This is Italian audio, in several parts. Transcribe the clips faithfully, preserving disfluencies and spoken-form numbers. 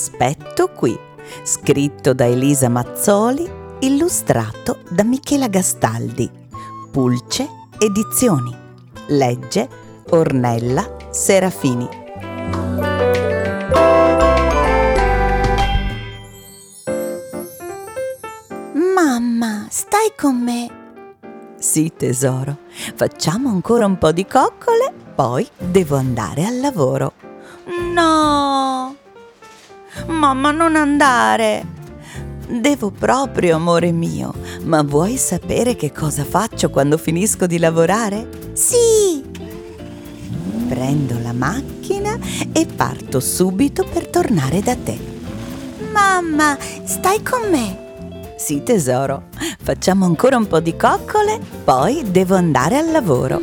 aspetto qui, scritto da Elisa Mazzoli, illustrato da Michela Gastaldi. Pulce Edizioni. Legge Ornella Serafini. Mamma, stai con me? Sì, tesoro. Facciamo ancora un po' di coccole, poi devo andare al lavoro. No! Mamma, non andare! Devo proprio, amore mio. Ma vuoi sapere che cosa faccio quando finisco di lavorare? Sì! Prendo la macchina e parto subito per tornare da te. Mamma, stai con me? Sì, tesoro. Facciamo ancora un po' di coccole, poi devo andare al lavoro.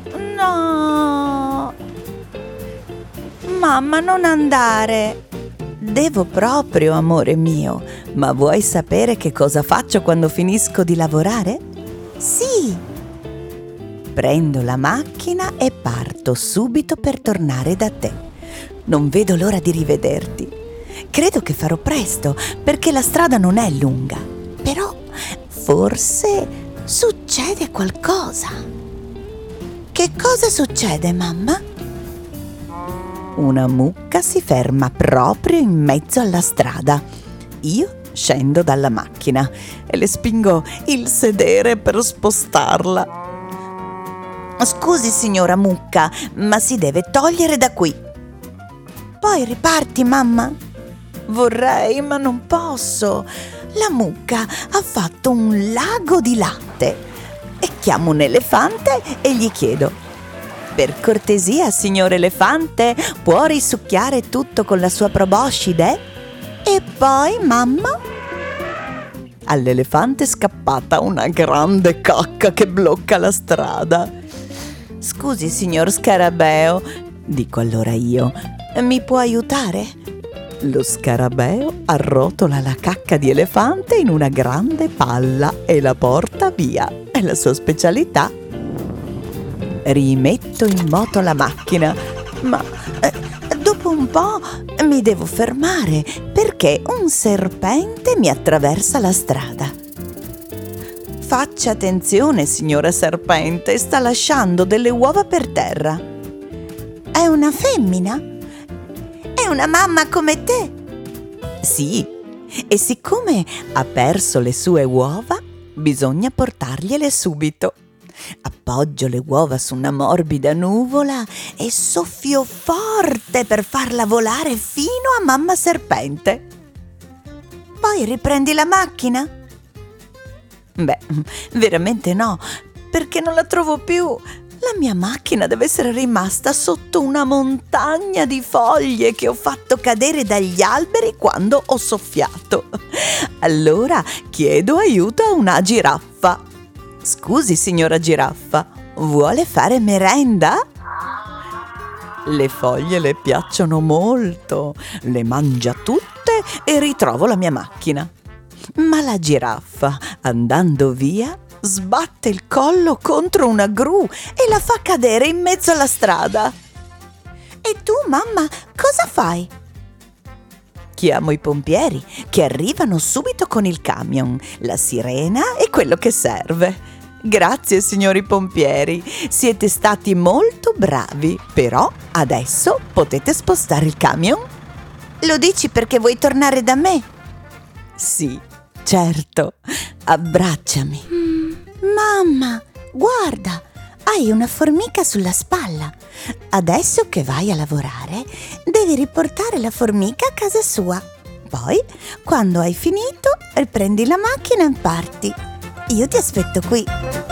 No! Mamma, non andare! Devo proprio, amore mio. Ma vuoi sapere che cosa faccio quando finisco di lavorare? Sì! Prendo la macchina e parto subito per tornare da te. Non vedo l'ora di rivederti. Credo che farò presto, perché la strada non è lunga. Però forse succede qualcosa. Che cosa succede, mamma? Una mucca si ferma proprio in mezzo alla strada. Io scendo dalla macchina e le spingo il sedere per spostarla. Scusi, signora mucca, ma si deve togliere da qui. Poi riparti, mamma? Vorrei, ma non posso. La mucca ha fatto un lago di latte. E chiamo un elefante e gli chiedo: per cortesia, signor elefante, può risucchiare tutto con la sua proboscide? E poi, mamma? All'elefante è scappata una grande cacca che blocca la strada. Scusi, signor scarabeo, dico allora io, mi può aiutare? Lo scarabeo arrotola la cacca di elefante in una grande palla e la porta via. È la sua specialità. Rimetto in moto la macchina, ma eh, dopo un po' mi devo fermare perché un serpente mi attraversa la strada. Faccia attenzione, signora serpente, sta lasciando delle uova per terra. È una femmina? È una mamma come te? Sì, e siccome ha perso le sue uova, bisogna portargliele subito. Appoggio le uova su una morbida nuvola e soffio forte per farla volare fino a mamma serpente. Poi riprendi la macchina? Beh, veramente no, perché non la trovo più. La mia macchina deve essere rimasta sotto una montagna di foglie che ho fatto cadere dagli alberi quando ho soffiato. Allora chiedo aiuto a una giraffa. Scusi, signora giraffa, vuole fare merenda? Le foglie le piacciono molto, le mangia tutte e ritrovo la mia macchina. Ma la giraffa, andando via, sbatte il collo contro una gru e la fa cadere in mezzo alla strada. E tu, mamma, cosa fai? Chiamo i pompieri che arrivano subito con il camion, la sirena e quello che serve. Grazie, signori pompieri, siete stati molto bravi, però adesso potete spostare il camion? Lo dici perché vuoi tornare da me? Sì, certo. Abbracciami. Mm, mamma, guarda, hai una formica sulla spalla. Adesso che vai a lavorare, devi riportare la formica a casa sua. Poi, quando hai finito, riprendi la macchina e parti. Io ti aspetto qui.